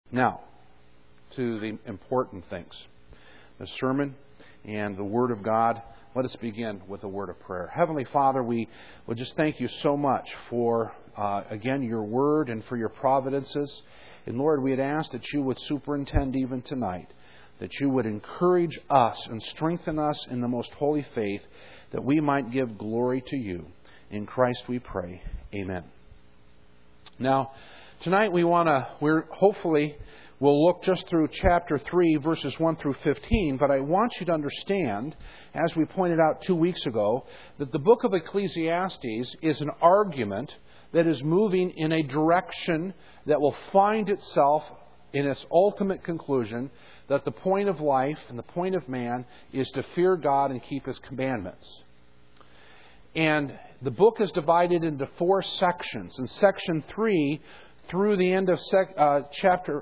Now, to the important things. The sermon and the Word of God. Let us begin with a word of prayer. Heavenly Father, we would just thank you so much for, again, your Word and for your providences. And Lord, we had asked that you would superintend even tonight, that you would encourage us and strengthen us in the most holy faith, that we might give glory to you. In Christ we pray. Amen. Now, tonight we'll look just through chapter 3, verses 1 through 15, but I want you to understand, as we pointed out 2 weeks ago, that the book of Ecclesiastes is an argument that is moving in a direction that will find itself in its ultimate conclusion, that the point of life and the point of man is to fear God and keep His commandments. And the book is divided into 4 sections. In section 3, through the end of chapter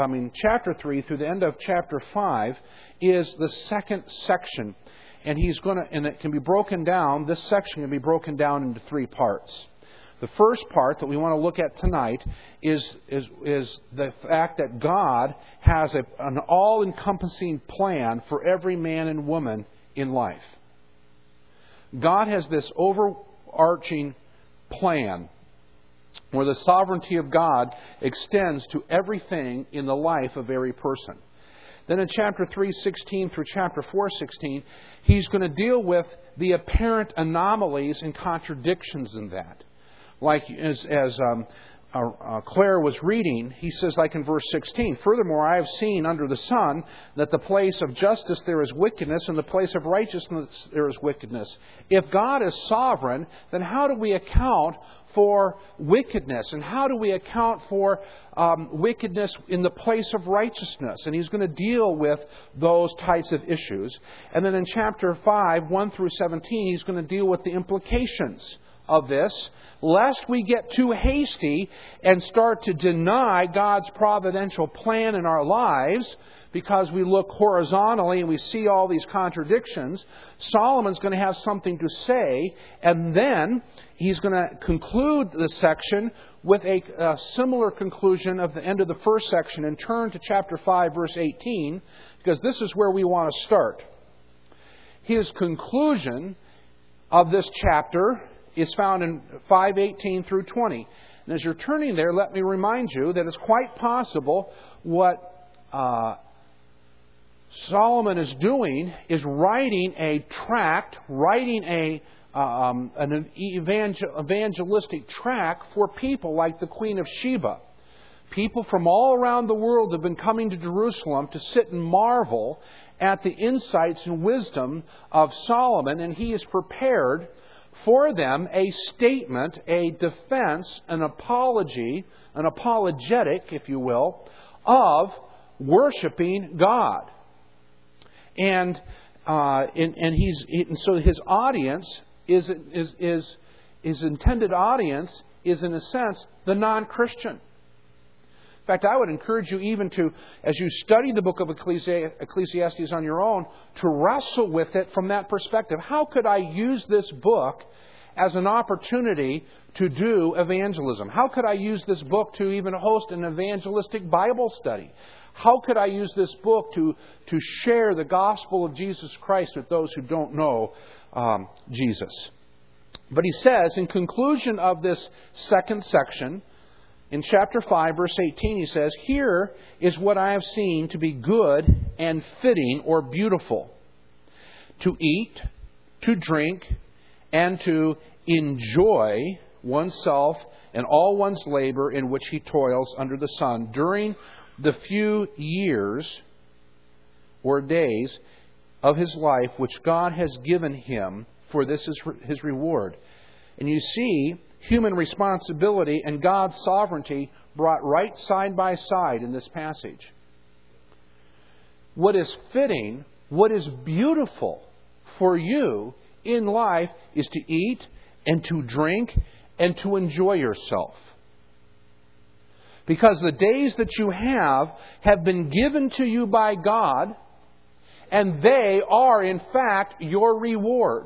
3 through the end of chapter 5 is the second section, and it can be broken down. This section can be broken down into 3 parts. The first part that we want to look at tonight is the fact that God has an all-encompassing plan for every man and woman in life. God has this overarching plan where the sovereignty of God extends to everything in the life of every person. Then in chapter 3:16 through chapter 4:16, He's going to deal with the apparent anomalies and contradictions in that. Like as Claire was reading, he says, like in verse 16, "Furthermore, I have seen under the sun that the place of justice there is wickedness, and the place of righteousness there is wickedness." If God is sovereign, then how do we account for wickedness? And how do we account for wickedness in the place of righteousness? And he's going to deal with those types of issues. And then in chapter 5, 1 through 17, he's going to deal with the implications of this, lest we get too hasty and start to deny God's providential plan in our lives because we look horizontally and we see all these contradictions. Solomon's going to have something to say, and then he's going to conclude the section with a similar conclusion of the end of the first section and turn to chapter 5, verse 18, because this is where we want to start. His conclusion of this chapter is found in 5:18 through 20. And as you're turning there, let me remind you that it's quite possible what Solomon is doing is writing a tract, an evangelistic tract for people like the Queen of Sheba. People from all around the world have been coming to Jerusalem to sit and marvel at the insights and wisdom of Solomon, and he is prepared for them a statement, a defense, an apology, an apologetic, if you will, of worshiping God. And so his audience his intended audience is, in a sense, the non-Christian. In fact, I would encourage you even to, as you study the book of Ecclesiastes on your own, to wrestle with it from that perspective. How could I use this book as an opportunity to do evangelism? How could I use this book to even host an evangelistic Bible study? How could I use this book to share the gospel of Jesus Christ with those who don't know Jesus? But he says, in conclusion of this second section, in chapter 5, verse 18, he says, "Here is what I have seen to be good and fitting or beautiful, to eat, to drink, and to enjoy oneself and all one's labor in which he toils under the sun during the few years or days of his life which God has given him, for this is his reward." And you see human responsibility and God's sovereignty brought right side by side in this passage. What is fitting, what is beautiful for you in life is to eat and to drink and to enjoy yourself. Because the days that you have been given to you by God, and they are, in fact, your reward.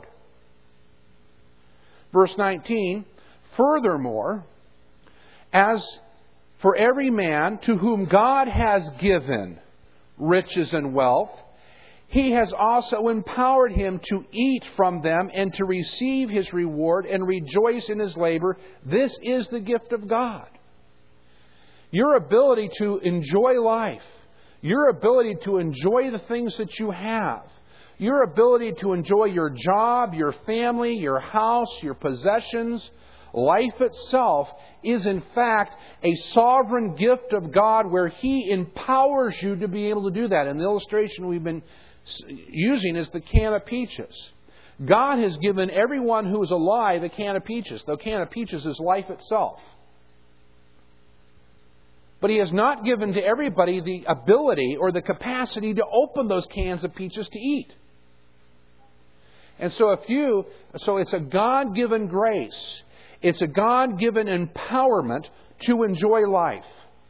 Verse 19, "Furthermore, For every man to whom God has given riches and wealth, He has also empowered him to eat from them and to receive his reward and rejoice in his labor. This is the gift of God. Your ability to enjoy life, your ability to enjoy the things that you have, your ability to enjoy your job, your family, your house, your possessions, life itself is in fact a sovereign gift of God where He empowers you to be able to do that. And the illustration we've been using is the can of peaches. God has given everyone who is alive a can of peaches. The can of peaches is life itself. But He has not given to everybody the ability or the capacity to open those cans of peaches to eat. And so it's a God-given grace. It's a God-given empowerment to enjoy life.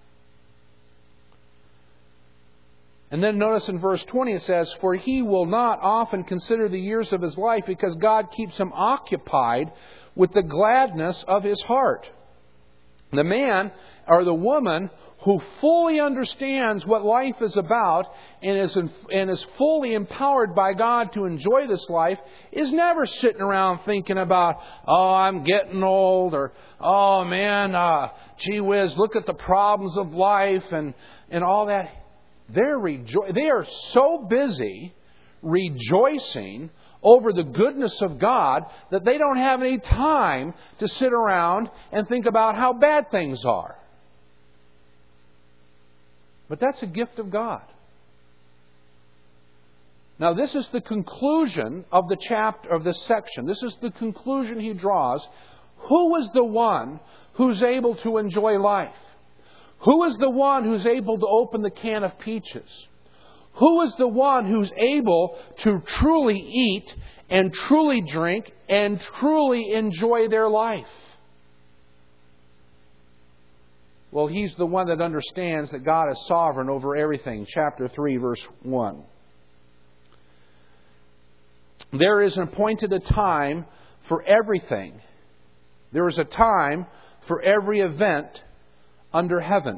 And then notice in verse 20 it says, "For he will not often consider the years of his life, because God keeps him occupied with the gladness of his heart." The man or the woman who fully understands what life is about and is fully empowered by God to enjoy this life is never sitting around thinking about, "Oh, I'm getting old," or "Oh man, gee whiz, look at the problems of life," and all that. They are so busy rejoicing over the goodness of God that they don't have any time to sit around and think about how bad things are. But that's a gift of God. Now, this is the conclusion of the chapter, of this section. This is the conclusion he draws. Who is the one who's able to enjoy life? Who is the one who's able to open the can of peaches? Who is the one who's able to truly eat and truly drink and truly enjoy their life? Well, he's the one that understands that God is sovereign over everything. Chapter 3, verse 1. There is appointed a time for everything. There is a time for every event under heaven.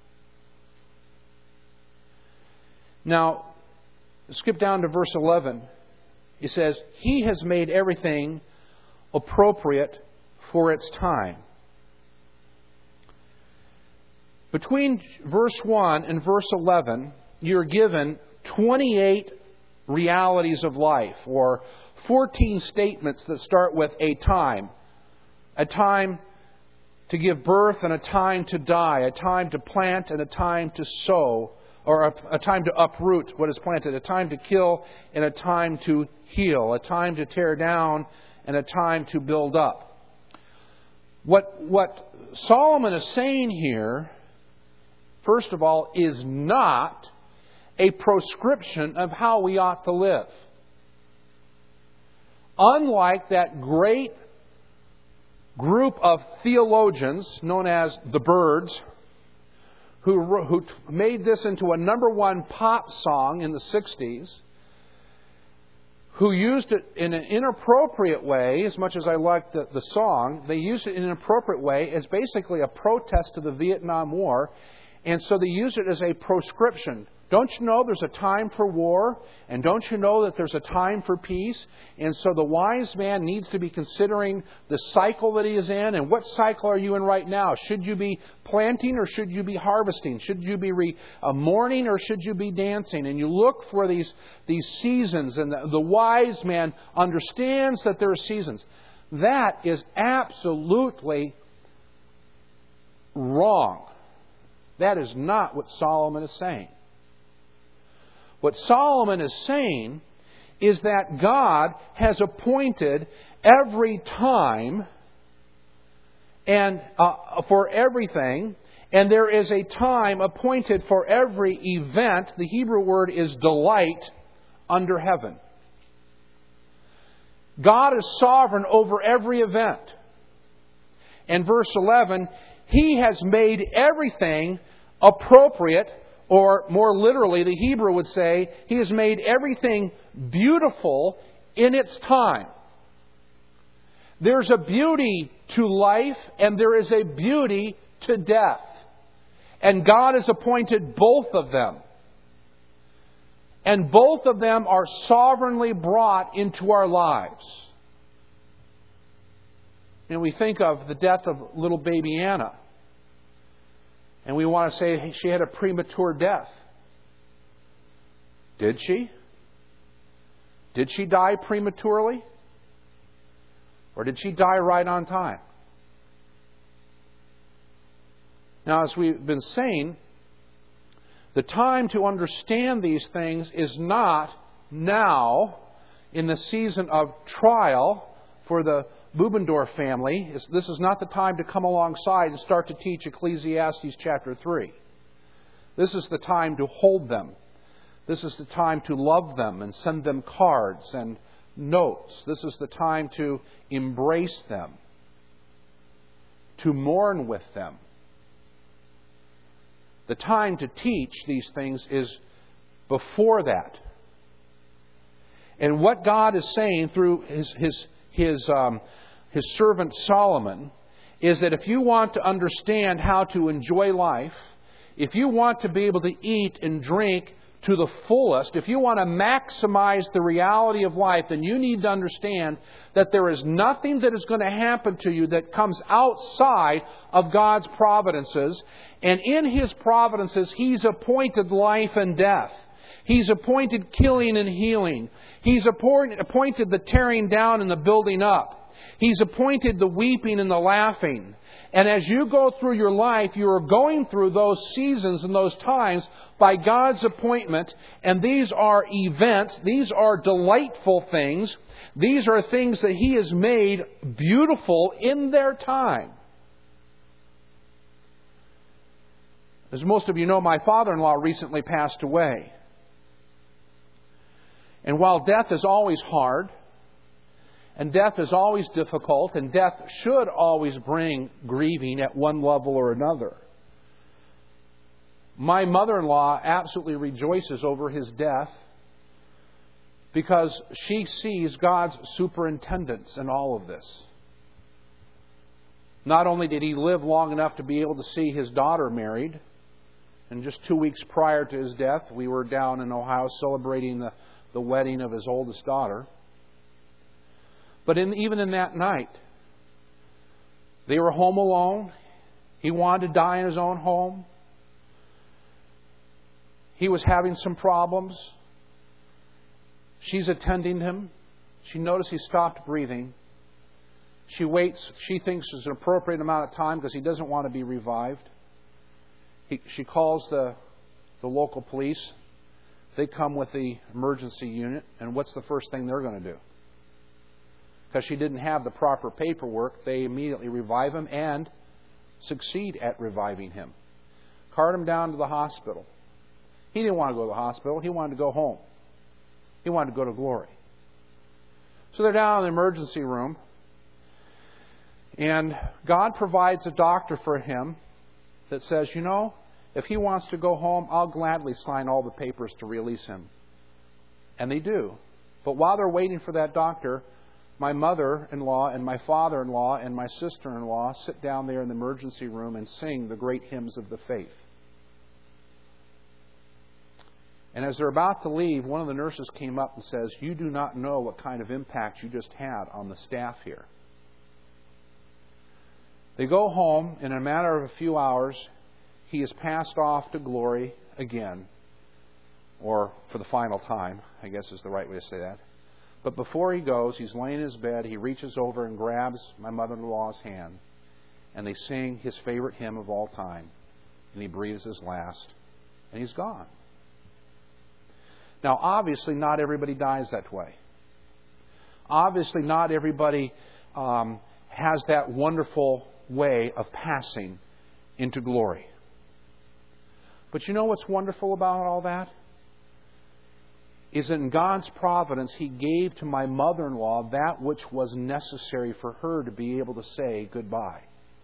Now, skip down to verse 11. It says, "He has made everything appropriate for its time." Between verse 1 and verse 11, you're given 28 realities of life, or 14 statements that start with a time. A time to give birth and a time to die, a time to plant and a time to sow, or a time to uproot what is planted, a time to kill and a time to heal, a time to tear down and a time to build up. What Solomon is saying here, first of all, is not a proscription of how we ought to live. Unlike that great group of theologians known as the Byrds, who made this into a #1 pop song in the 60s, who used it in an inappropriate way. As much as I liked the song, they used it in an inappropriate way as basically a protest to the Vietnam War. And so they used it as a proscription. Don't you know there's a time for war? And don't you know that there's a time for peace? And so the wise man needs to be considering the cycle that he is in. And what cycle are you in right now? Should you be planting or should you be harvesting? Should you be mourning or should you be dancing? And you look for these seasons. And the wise man understands that there are seasons. That is absolutely wrong. That is not what Solomon is saying. What Solomon is saying is that God has appointed every time and for everything, and there is a time appointed for every event. The Hebrew word is delight under heaven. God is sovereign over every event. And verse 11, He has made everything appropriate, or more literally, the Hebrew would say, He has made everything beautiful in its time. There's a beauty to life and there is a beauty to death. And God has appointed both of them. And both of them are sovereignly brought into our lives. And we think of the death of little baby Anna. And we want to say she had a premature death. Did she? Did she die prematurely? Or did she die right on time? Now, as we've been saying, the time to understand these things is not now in the season of trial for the Bubendorf family. This is not the time to come alongside and start to teach Ecclesiastes chapter 3. This is the time to hold them. This is the time to love them and send them cards and notes. This is the time to embrace them, to mourn with them. The time to teach these things is before that. And what God is saying through His servant Solomon is that if you want to understand how to enjoy life, if you want to be able to eat and drink to the fullest, if you want to maximize the reality of life, then you need to understand that there is nothing that is going to happen to you that comes outside of God's providences. And in His providences, He's appointed life and death. He's appointed killing and healing. He's appointed the tearing down and the building up. He's appointed the weeping and the laughing. And as you go through your life, you are going through those seasons and those times by God's appointment. And these are events. These are delightful things. These are things that He has made beautiful in their time. As most of you know, my father-in-law recently passed away. And while death is always hard, and death is always difficult, and death should always bring grieving at one level or another, my mother-in-law absolutely rejoices over his death because she sees God's superintendence in all of this. Not only did he live long enough to be able to see his daughter married, and just 2 weeks prior to his death, we were down in Ohio celebrating the wedding of his oldest daughter. But even in that night, they were home alone. He wanted to die in his own home. He was having some problems. She's attending him. She noticed he stopped breathing. She waits. She thinks it's an appropriate amount of time because he doesn't want to be revived. She calls the local police. They come with the emergency unit. And what's the first thing they're going to do? Because she didn't have the proper paperwork, they immediately revive him and succeed at reviving him. Cart him down to the hospital. He didn't want to go to the hospital. He wanted to go home. He wanted to go to glory. So they're down in the emergency room. And God provides a doctor for him that says, you know, if he wants to go home, I'll gladly sign all the papers to release him. And they do. But while they're waiting for that doctor, my mother-in-law and my father-in-law and my sister-in-law sit down there in the emergency room and sing the great hymns of the faith. And as they're about to leave, one of the nurses came up and says, you do not know what kind of impact you just had on the staff here. They go home. In a matter of a few hours, he is passed off to glory again. Or for the final time, I guess is the right way to say that. But before he goes, he's laying in his bed. He reaches over and grabs my mother-in-law's hand. And they sing his favorite hymn of all time. And he breathes his last. And he's gone. Now, obviously, not everybody dies that way. Obviously, not everybody has that wonderful way of passing into glory. But you know what's wonderful about all that? Is in God's providence, He gave to my mother-in-law that which was necessary for her to be able to say goodbye.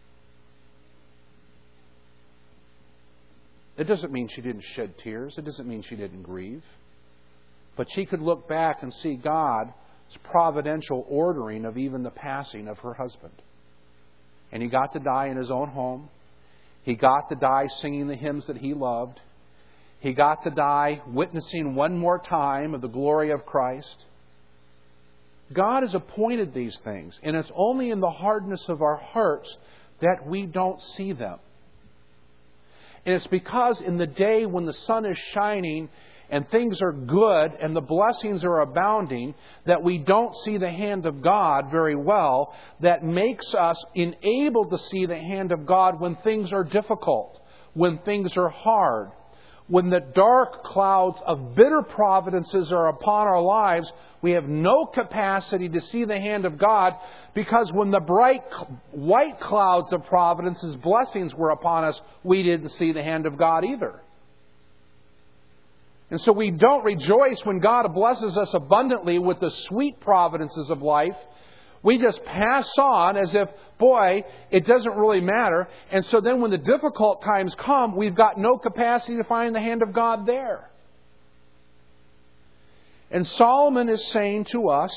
It doesn't mean she didn't shed tears. It doesn't mean she didn't grieve. But she could look back and see God's providential ordering of even the passing of her husband. And he got to die in his own home. He got to die singing the hymns that he loved. He got to die witnessing one more time of the glory of Christ. God has appointed these things, and it's only in the hardness of our hearts that we don't see them. And it's because in the day when the sun is shining and things are good and the blessings are abounding, that we don't see the hand of God very well, that makes us unable to see the hand of God when things are difficult, when things are hard. When the dark clouds of bitter providences are upon our lives, we have no capacity to see the hand of God, because when the bright white clouds of providence's blessings were upon us, we didn't see the hand of God either. And so we don't rejoice when God blesses us abundantly with the sweet providences of life. We just pass on as if, boy, it doesn't really matter. And so then when the difficult times come, we've got no capacity to find the hand of God there. And Solomon is saying to us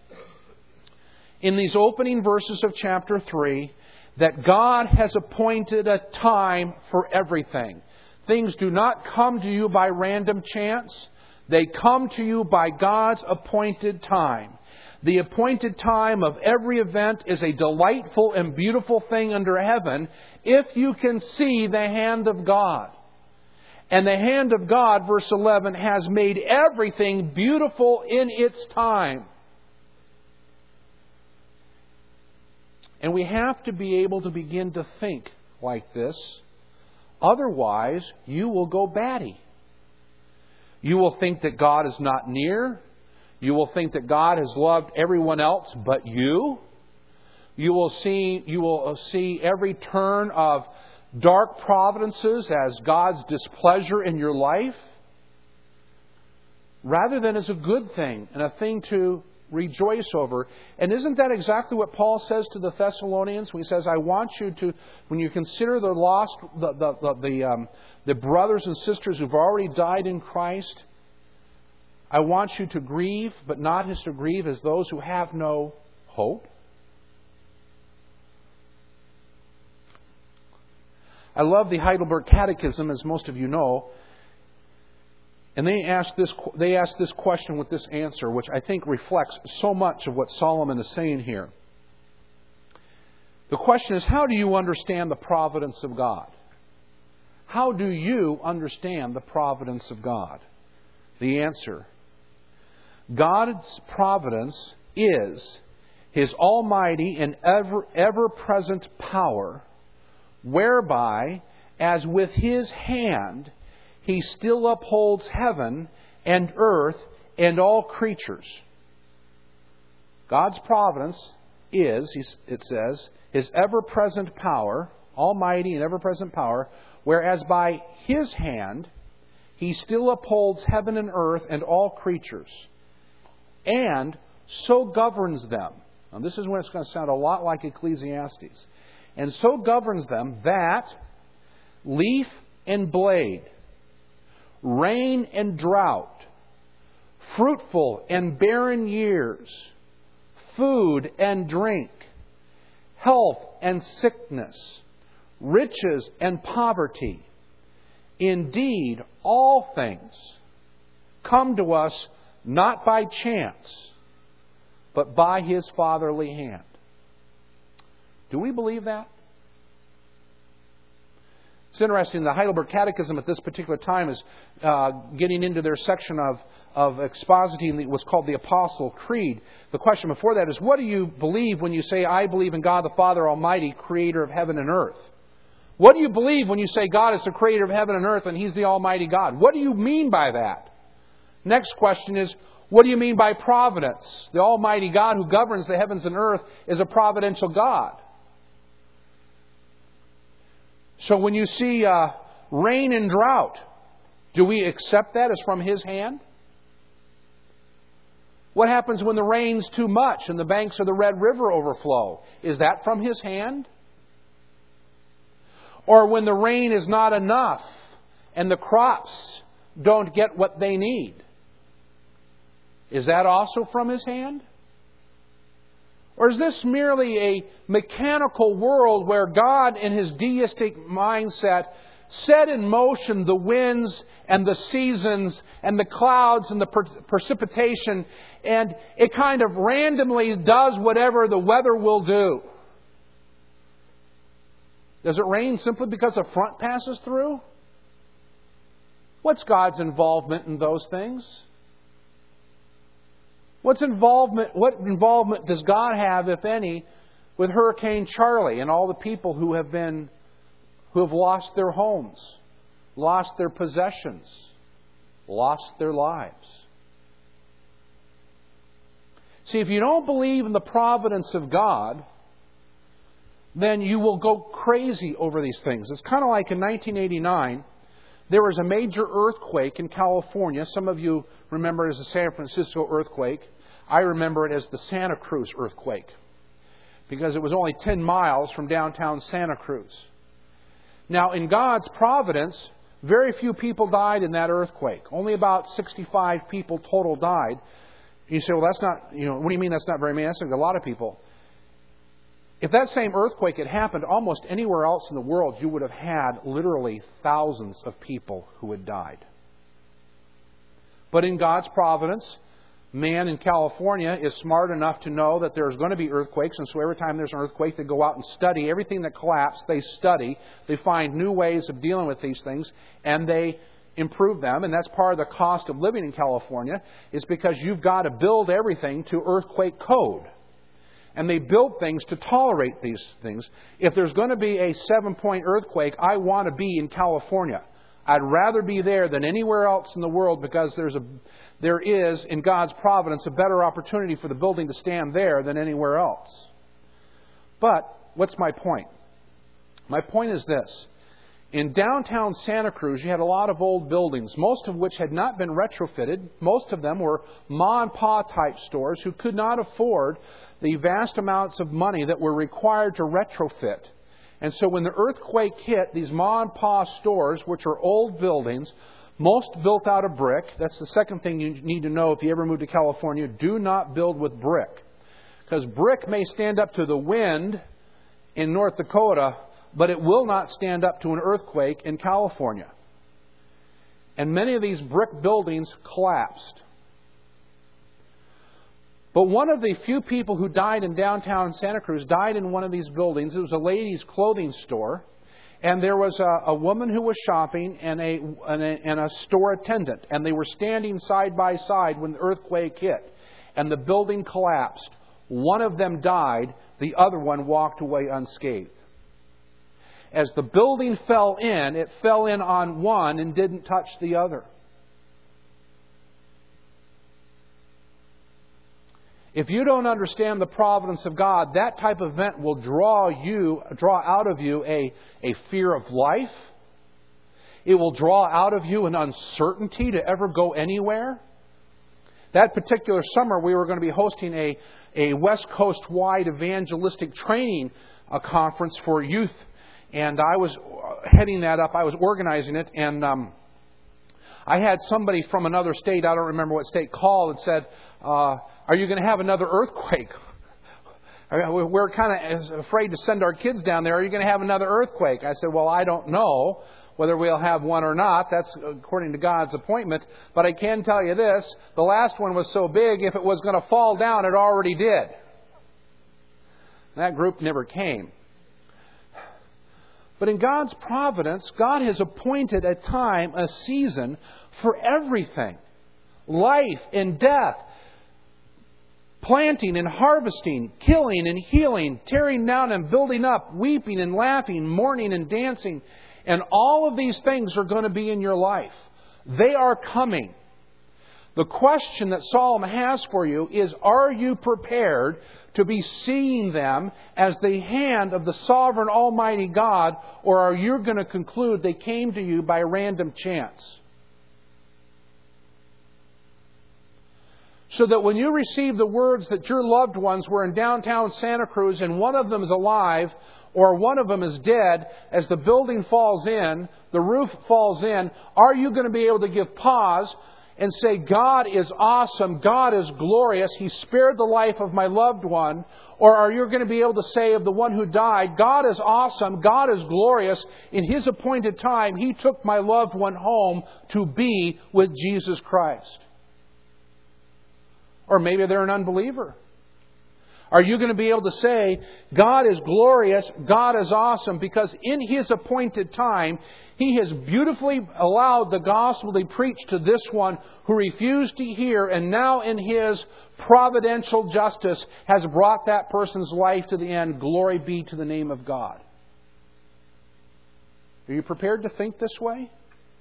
in these opening verses of chapter 3 that God has appointed a time for everything. Things do not come to you by random chance. They come to you by God's appointed time. The appointed time of every event is a delightful and beautiful thing under heaven if you can see the hand of God. And the hand of God, verse 11, has made everything beautiful in its time. And we have to be able to begin to think like this. Otherwise, you will go batty. You will think that God is not near. You will think that God has loved everyone else but you. You will see every turn of dark providences as God's displeasure in your life, rather than as a good thing and a thing to rejoice over. And isn't that exactly what Paul says to the Thessalonians when he says, I want you to, when you consider the lost, the brothers and sisters who've already died in Christ, I want you to grieve, but not as to grieve as those who have no hope. I love the Heidelberg Catechism, as most of you know. And they ask this question with this answer, which I think reflects so much of what Solomon is saying here. The question is, how do you understand the providence of God? How do you understand the providence of God? The answer: God's providence is His almighty and ever-present power, whereby, as with His hand, He still upholds heaven and earth and all creatures. God's providence is, it says, His ever-present power, almighty and ever-present power, whereas by His hand He still upholds heaven and earth and all creatures, and so governs them. Now this is when it's going to sound a lot like Ecclesiastes. And so governs them that leaf and blade, rain and drought, fruitful and barren years, food and drink, health and sickness, riches and poverty, indeed all things come to us not by chance, but by His fatherly hand. Do we believe that? It's interesting, the Heidelberg Catechism at this particular time is getting into their section of expositing what's called the Apostle Creed. The question before that is, what do you believe when you say, I believe in God the Father Almighty, creator of heaven and earth? What do you believe when you say God is the creator of heaven and earth and He's the Almighty God? What do you mean by that? Next question is, what do you mean by providence? The Almighty God who governs the heavens and earth is a providential God. So when you see rain and drought, do we accept that as from His hand? What happens when the rain's too much and the banks of the Red River overflow? Is that from His hand? Or when the rain is not enough and the crops don't get what they need? Is that also from His hand? Or is this merely a mechanical world where God, in His deistic mindset, set in motion the winds and the seasons and the clouds and the precipitation, and it kind of randomly does whatever the weather will do? Does it rain simply because a front passes through? What's God's involvement in those things? What involvement does God have, if any, with Hurricane Charlie and all the people who have lost their homes, lost their possessions, lost their lives? See, if you don't believe in the providence of God, then you will go crazy over these things. It's kind of like in 1989, there was a major earthquake in California. Some of you remember it as the San Francisco earthquake. I remember it as the Santa Cruz earthquake, because it was only 10 miles from downtown Santa Cruz. Now, in God's providence, very few people died in that earthquake. Only about 65 people total died. You say, well, that's not, what do you mean that's not very many? That's like a lot of people. If that same earthquake had happened almost anywhere else in the world, you would have had literally thousands of people who had died. But in God's providence, man in California is smart enough to know that there's going to be earthquakes, and so every time there's an earthquake, they go out and study everything that collapsed. They study. They find new ways of dealing with these things, and they improve them. And that's part of the cost of living in California, is because you've got to build everything to earthquake code. And they build things to tolerate these things. If there's going to be a 7-point earthquake, I want to be in California. I'd rather be there than anywhere else in the world, because there is, in God's providence, a better opportunity for the building to stand there than anywhere else. But what's my point? My point is this. In downtown Santa Cruz, you had a lot of old buildings, most of which had not been retrofitted. Most of them were ma and pa type stores who could not afford the vast amounts of money that were required to retrofit. And so when the earthquake hit, these ma and pa stores, which are old buildings, most built out of brick. That's the second thing you need to know if you ever move to California. Do not build with brick, because brick may stand up to the wind in North Dakota, but it will not stand up to an earthquake in California. And many of these brick buildings collapsed. But one of the few people who died in downtown Santa Cruz died in one of these buildings. It was a ladies' clothing store. And there was a woman who was shopping and a store attendant. And they were standing side by side when the earthquake hit. And the building collapsed. One of them died. The other one walked away unscathed. As the building fell in, it fell in on one and didn't touch the other. If you don't understand the providence of God, that type of event will draw out of you a fear of life. It will draw out of you an uncertainty to ever go anywhere. That particular summer, we were going to be hosting a West Coast-wide evangelistic training conference for youth. And I was heading that up. I was organizing it. And I had somebody from another state, I don't remember what state, called and said, are you going to have another earthquake? We're kind of afraid to send our kids down there. Are you going to have another earthquake? I said, well, I don't know whether we'll have one or not. That's according to God's appointment. But I can tell you this, the last one was so big, if it was going to fall down, it already did. That group never came. But in God's providence, God has appointed a time, a season for everything. Life and death. Planting and harvesting, killing and healing, tearing down and building up, weeping and laughing, mourning and dancing. And all of these things are going to be in your life. They are coming. The question that Solomon has for you is, are you prepared to be seeing them as the hand of the sovereign Almighty God, or are you going to conclude they came to you by random chance? So that when you receive the words that your loved ones were in downtown Santa Cruz and one of them is alive or one of them is dead, as the building falls in, the roof falls in, are you going to be able to give pause and say, God is awesome, God is glorious, He spared the life of my loved one? Or are you going to be able to say of the one who died, God is awesome, God is glorious, in His appointed time He took my loved one home to be with Jesus Christ? Or maybe they're an unbeliever. Are you going to be able to say, God is glorious, God is awesome, because in His appointed time, He has beautifully allowed the gospel to be preached to this one who refused to hear, and now in His providential justice has brought that person's life to the end. Glory be to the name of God. Are you prepared to think this way?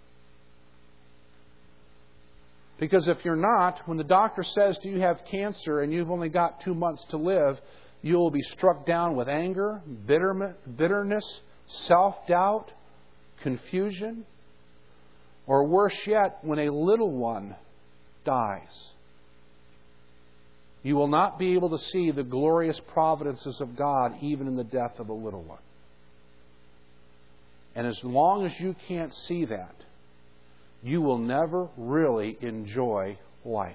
Because if you're not, when the doctor says, do you have cancer and you've only got 2 months to live, you will be struck down with anger, bitterness, self-doubt, confusion, or worse yet, when a little one dies. You will not be able to see the glorious providences of God even in the death of a little one. And as long as you can't see that, you will never really enjoy life.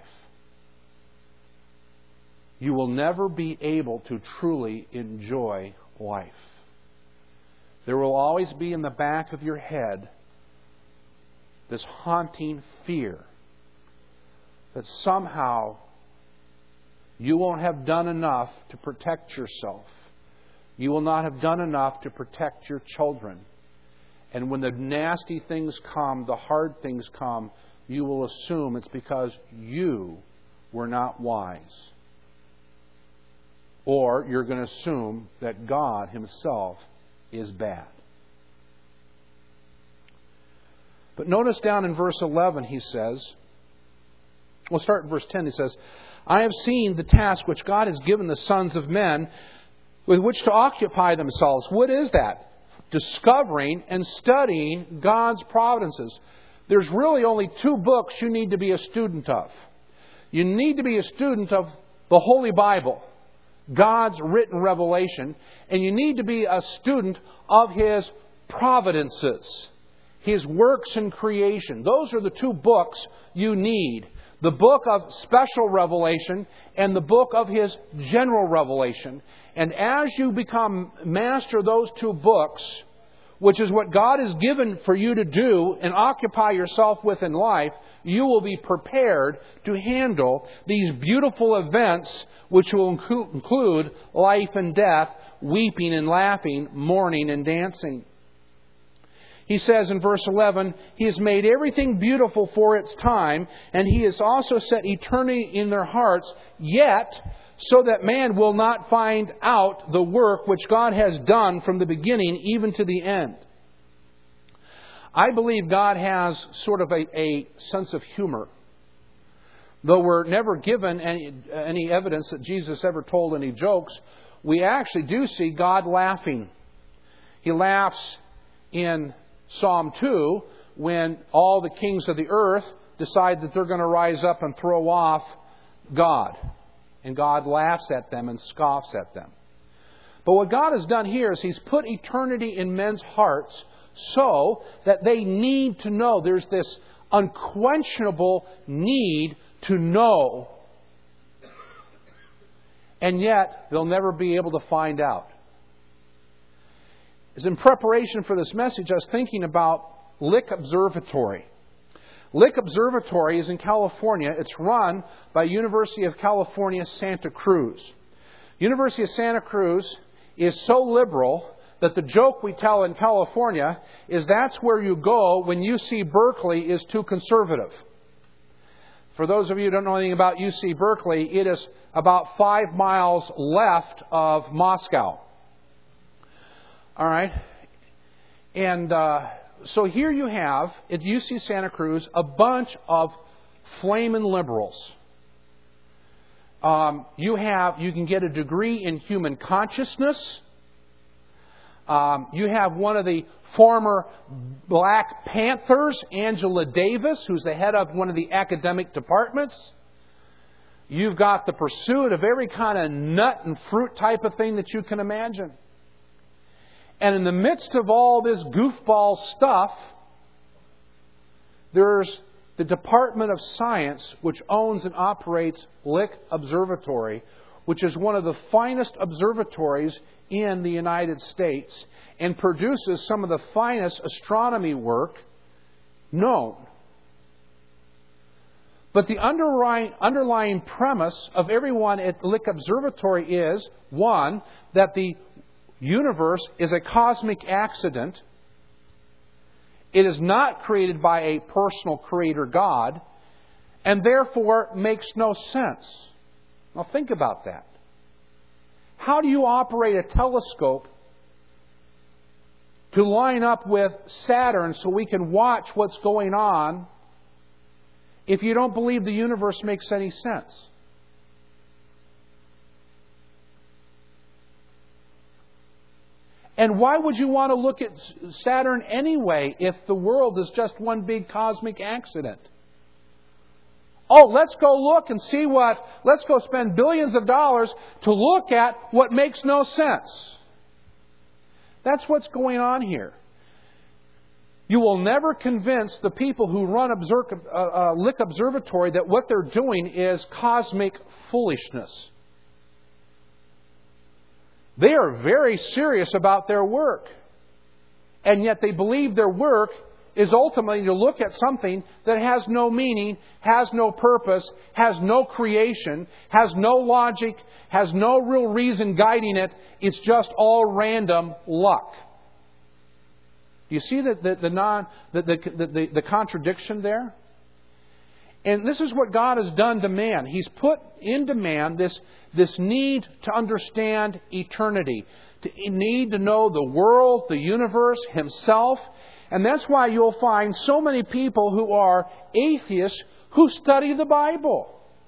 You will never be able to truly enjoy life. There will always be in the back of your head this haunting fear that somehow you won't have done enough to protect yourself. You will not have done enough to protect your children. And when the nasty things come, the hard things come, you will assume it's because you were not wise. Or you're going to assume that God Himself is bad. But notice down in verse 11 he says, we'll start in verse 10, he says, I have seen the task which God has given the sons of men with which to occupy themselves. What is that? Discovering and studying God's providences. There's really only 2 books you need to be a student of. You need to be a student of the Holy Bible, God's written revelation, and you need to be a student of His providences, His works in creation. Those are the 2 books you need. The book of special revelation and the book of His general revelation. And as you become master of those 2 books, which is what God has given for you to do and occupy yourself with in life, you will be prepared to handle these beautiful events which will include life and death, weeping and laughing, mourning and dancing. He says in verse 11, He has made everything beautiful for its time, and He has also set eternity in their hearts, yet so that man will not find out the work which God has done from the beginning even to the end. I believe God has sort of a sense of humor. Though we're never given any evidence that Jesus ever told any jokes, we actually do see God laughing. He laughs in Psalm 2, when all the kings of the earth decide that they're going to rise up and throw off God. And God laughs at them and scoffs at them. But what God has done here is He's put eternity in men's hearts so that they need to know. There's this unquenchable need to know. And yet, they'll never be able to find out. As in preparation for this message, I was thinking about Lick Observatory. Lick Observatory is in California. It's run by University of California, Santa Cruz. University of Santa Cruz is so liberal that the joke we tell in California is that's where you go when UC Berkeley is too conservative. For those of you who don't know anything about UC Berkeley, it is about 5 miles left of Moscow. All right? And so here you have, at UC Santa Cruz, a bunch of flaming liberals. You can get a degree in human consciousness. You have one of the former Black Panthers, Angela Davis, who's the head of one of the academic departments. You've got the pursuit of every kind of nut and fruit type of thing that you can imagine. And in the midst of all this goofball stuff, there's the Department of Science, which owns and operates Lick Observatory, which is one of the finest observatories in the United States and produces some of the finest astronomy work known. But the underlying premise of everyone at Lick Observatory is, one, that the universe is a cosmic accident. It is not created by a personal creator God, and therefore makes no sense. Now think about that. How do you operate a telescope to line up with Saturn so we can watch what's going on if you don't believe the universe makes any sense? And why would you want to look at Saturn anyway if the world is just one big cosmic accident? Oh, let's go look and see let's go spend billions of dollars to look at what makes no sense. That's what's going on here. You will never convince the people who run Lick Observatory that what they're doing is cosmic foolishness. They are very serious about their work. And yet they believe their work is ultimately to look at something that has no meaning, has no purpose, has no creation, has no logic, has no real reason guiding it. It's just all random luck. Do you see the contradiction there? And this is what God has done to man. He's put into man this need to understand eternity, to need to know the world, the universe, Himself. And that's why you'll find so many people who are atheists who study the Bible.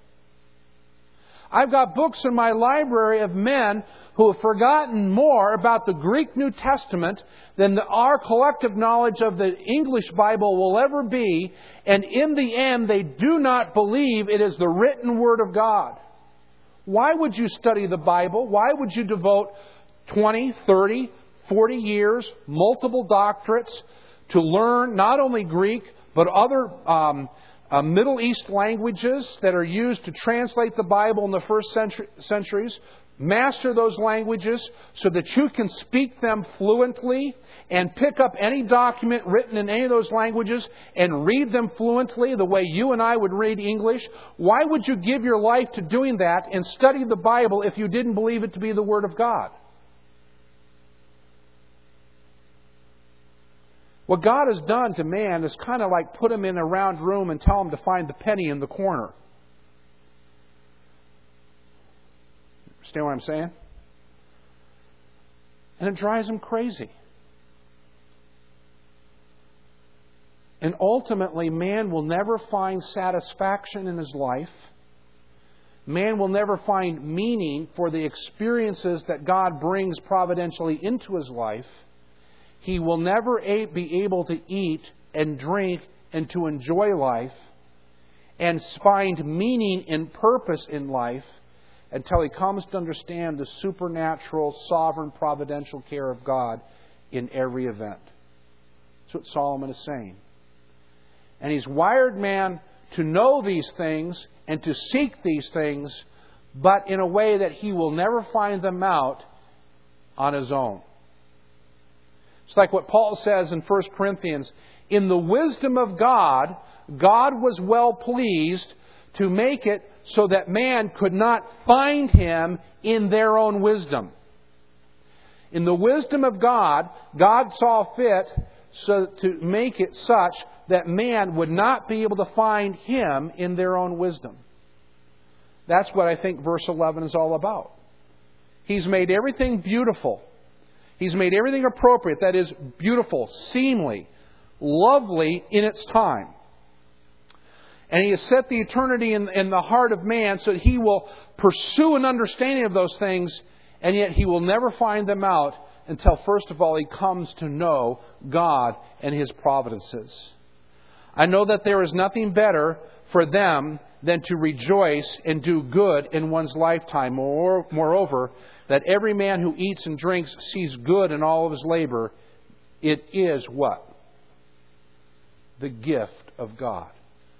I've got books in my library of men who have forgotten more about the Greek New Testament than our collective knowledge of the English Bible will ever be. And in the end, they do not believe it is the written Word of God. Why would you study the Bible? Why would you devote 20, 30, 40 years, multiple doctorates, to learn not only Greek, but other Middle East languages that are used to translate the Bible in the first centuries? Master those languages so that you can speak them fluently and pick up any document written in any of those languages and read them fluently the way you and I would read English. Why would you give your life to doing that and study the Bible if you didn't believe it to be the Word of God? What God has done to man is kind of like put him in a round room and tell him to find the penny in the corner. Understand what I'm saying? And it drives him crazy. And ultimately, man will never find satisfaction in his life. Man will never find meaning for the experiences that God brings providentially into his life. He will never be able to eat and drink and to enjoy life and find meaning and purpose in life until he comes to understand the supernatural, sovereign, providential care of God in every event. That's what Solomon is saying. And He's wired man to know these things and to seek these things, but in a way that he will never find them out on his own. It's like what Paul says in 1 Corinthians. In the wisdom of God, God was well pleased to make it so that man could not find Him in their own wisdom. In the wisdom of God, God saw fit to make it such that man would not be able to find Him in their own wisdom. That's what I think verse 11 is all about. He's made everything beautiful. He's made everything appropriate, that is, beautiful, seemly, lovely in its time. And He has set the eternity in the heart of man so that he will pursue an understanding of those things, and yet he will never find them out until, first of all, he comes to know God and His providences. I know that there is nothing better for them than to rejoice and do good in one's lifetime. Moreover, that every man who eats and drinks sees good in all of his labor. It is what? The gift of God.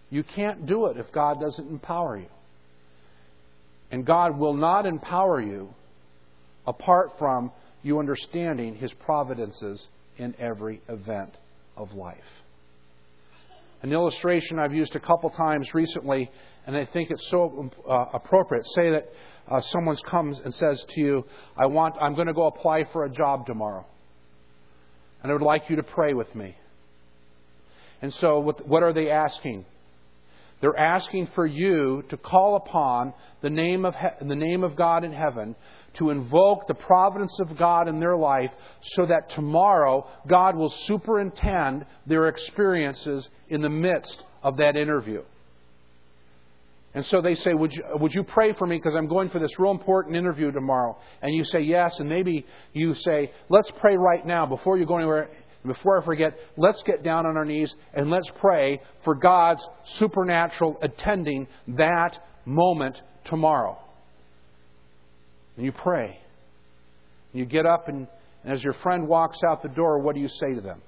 You can't do it if God doesn't empower you. And God will not empower you apart from you understanding His providences in every event of life. An illustration I've used a couple times recently, and I think it's so appropriate. Say that someone comes and says to you, I'm going to go apply for a job tomorrow, and I would like you to pray with me. And so what are they asking? They're asking for you to call upon the name of God in heaven, to invoke the providence of God in their life, so that tomorrow God will superintend their experiences in the midst of that interview. And so they say, would you pray for me because I'm going for this real important interview tomorrow? And you say yes, and maybe you say, let's pray right now before you go anywhere. Before I forget, let's get down on our knees and let's pray for God's supernatural attending that moment tomorrow. And you pray. And you get up and as your friend walks out the door, what do you say to them?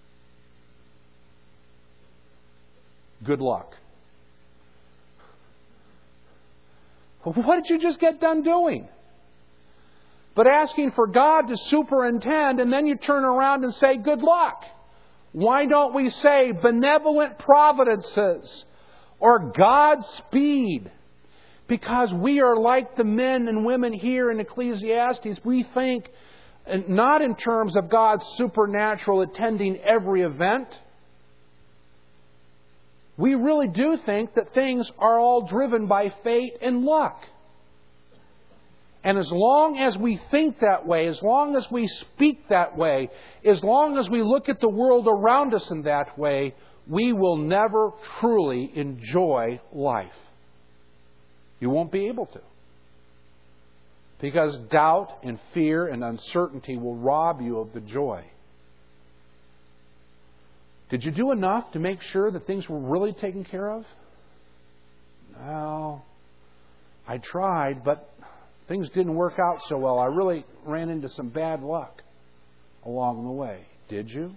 Good luck. What did you just get done doing? But asking for God to superintend, and then you turn around and say, good luck. Why don't we say benevolent providences or Godspeed? Because we are like the men and women here in Ecclesiastes. We think not in terms of God's supernatural attending every event. We really do think that things are all driven by fate and luck. And as long as we think that way, as long as we speak that way, as long as we look at the world around us in that way, we will never truly enjoy life. You won't be able to. Because doubt and fear and uncertainty will rob you of the joy. Did you do enough to make sure that things were really taken care of? Well, I tried, but things didn't work out so well. I really ran into some bad luck along the way. Did you?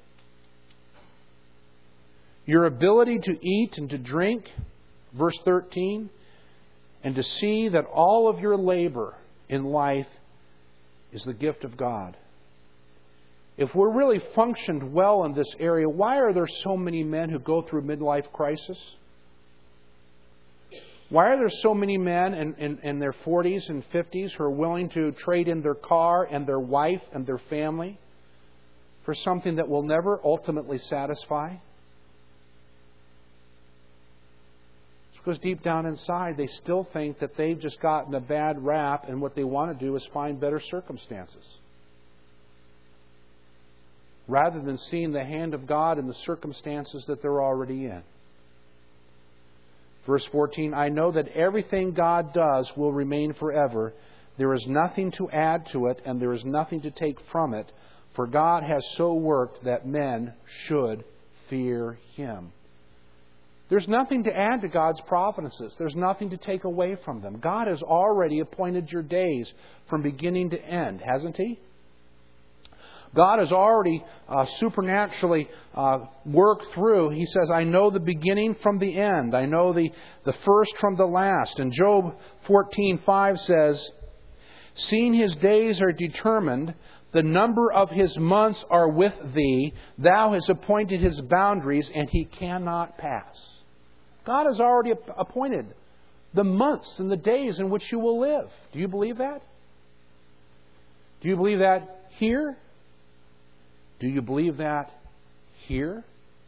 Your ability to eat and to drink, verse 13, and to see that all of your labor in life is the gift of God. If we're really functioned well in this area, why are there so many men who go through midlife crisis? Why are there so many men in their 40s and 50s who are willing to trade in their car and their wife and their family for something that will never ultimately satisfy? It's because deep down inside they still think that they've just gotten a bad rap and what they want to do is find better circumstances, rather than seeing the hand of God in the circumstances that they're already in. Verse 14, I know that everything God does will remain forever. There is nothing to add to it, and there is nothing to take from it, for God has so worked that men should fear Him. There's nothing to add to God's providences. There's nothing to take away from them. God has already appointed your days from beginning to end, hasn't He? God has already supernaturally worked through. He says, I know the beginning from the end. I know the first from the last. And Job 14:5 says, seeing His days are determined, the number of His months are with Thee. Thou hast appointed His boundaries, and He cannot pass. God has already appointed the months and the days in which you will live. Do you believe that? Do you believe that here? Do you believe that here?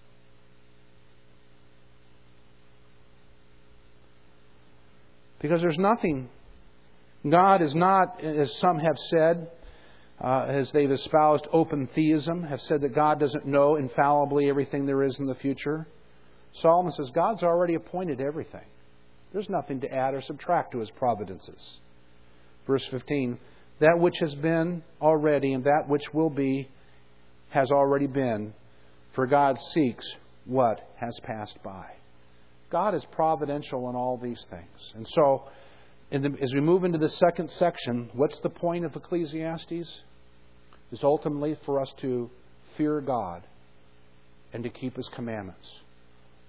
Because there's nothing. God is not, as some have said, as they've espoused open theism, have said that God doesn't know infallibly everything there is in the future. Solomon says God's already appointed everything. There's nothing to add or subtract to His providences. Verse 15, that which has been already and that which will be has already been, for God seeks what has passed by. God is providential in all these things. And so, as we move into the second section, what's the point of Ecclesiastes? It's ultimately for us to fear God and to keep His commandments.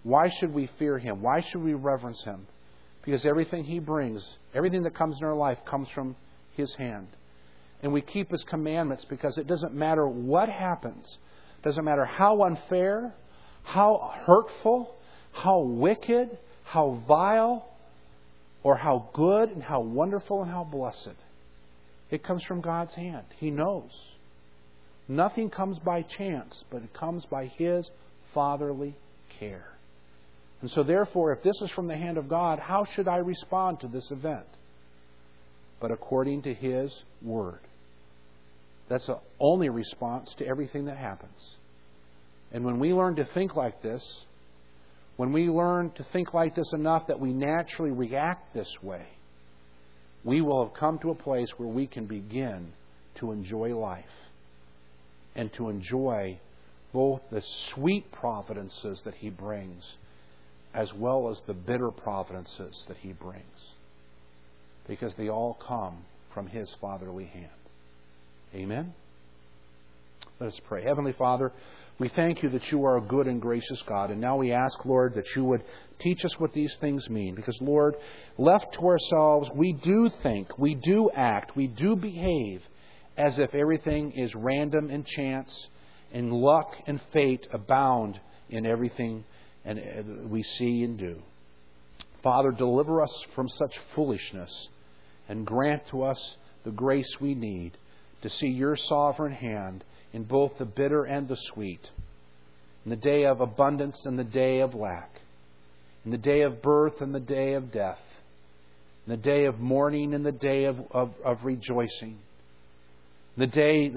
Why should we fear Him? Why should we reverence Him? Because everything He brings, everything that comes in our life comes from His hand. And we keep His commandments because it doesn't matter what happens. It doesn't matter how unfair, how hurtful, how wicked, how vile, or how good and how wonderful and how blessed. It comes from God's hand. He knows. Nothing comes by chance, but it comes by His fatherly care. And so therefore, if this is from the hand of God, how should I respond to this event? But according to His Word. That's the only response to everything that happens. And when we learn to think like this, when we learn to think like this enough that we naturally react this way, we will have come to a place where we can begin to enjoy life and to enjoy both the sweet providences that He brings as well as the bitter providences that He brings. Because they all come from His fatherly hand. Amen? Let us pray. Heavenly Father, we thank You that You are a good and gracious God. And now we ask, Lord, that You would teach us what these things mean. Because, Lord, left to ourselves, we do think, we do act, we do behave as if everything is random and chance, and luck and fate abound in everything and we see and do. Father, deliver us from such foolishness and grant to us the grace we need to see Your sovereign hand in both the bitter and the sweet, in the day of abundance and the day of lack, in the day of birth and the day of death, in the day of mourning and the day of rejoicing, the day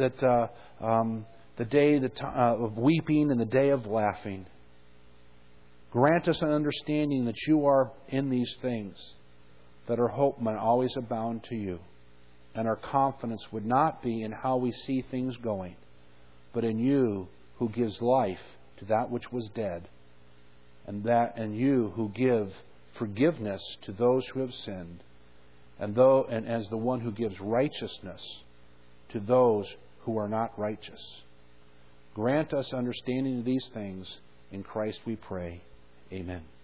of weeping and the day of laughing. Grant us an understanding that You are in these things, that our hope might always abound to You, and our confidence would not be in how we see things going, but in You who gives life to that which was dead, and You who give forgiveness to those who have sinned, and as the one who gives righteousness to those who are not righteous. Grant us understanding of these things. In Christ we pray. Amen.